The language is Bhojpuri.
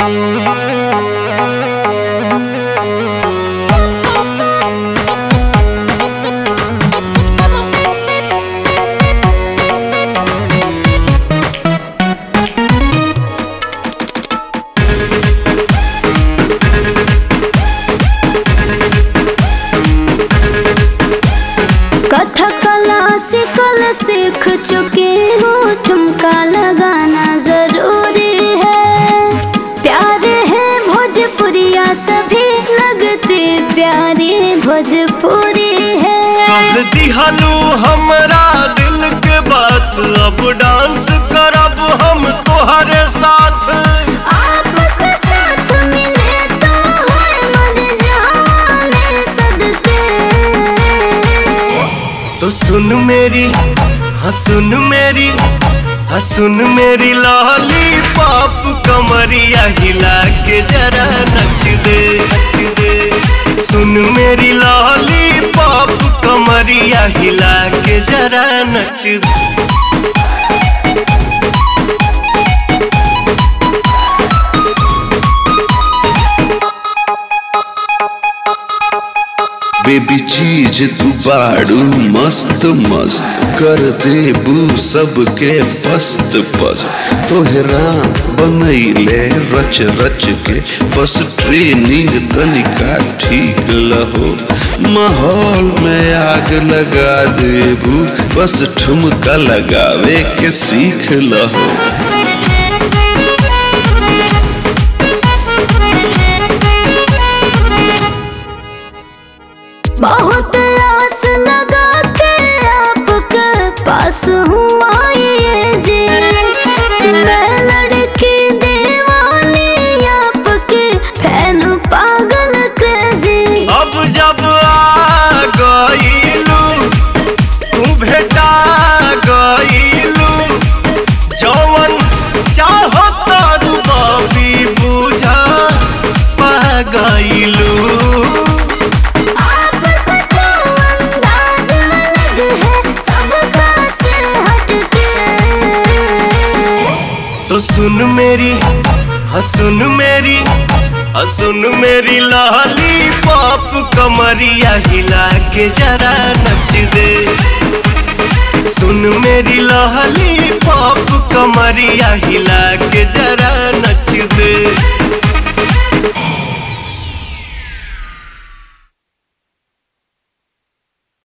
सीख चुकी हूँ, ठुमका लगाना जरूरी है। प्यारे है भोजपुरिया सभी लगते प्यारी भोजपुरी है। कर दिहलू हमरा दिल के बात, अब डांस करब हम तोहरे साथ। आपके साथ मिले तो है मर जाने सदके। तो सुन मेरी हाँ सुन मेरी हाँ सुन मेरी लाली पाप, कमरिया हिला के जरा नच दे नच दे। सुन मेरी लाली पाप, कमरिया हिला के जरा नच दे। बेबी चीज तू बाड़ू मस्त मस्त, कर देबू सबके पस्त पस्त। तोहरा बनैले रच रच के, बस ट्रेनिंग तनिका ठीक लहो। माहौल में आग लगा देबू, बस ठुमका लगावे के सीख लहो। बहुत आस लगा के आपके पास हूँ आई जी। मैं लड़की दीवानी आपके फैन पागल क्रेजी। अब जब आ गईलू तू भेटा गईलू, जवन चाहो तारू बाबी बुझा पा गईलू। तो सुन मेरी हाँ सुन मेरी हाँ सुन मेरी लाली पाप, कमरिया हिला के जरा नच दे। सुन मेरी लाली पाप, कमरिया हिला के जरा नच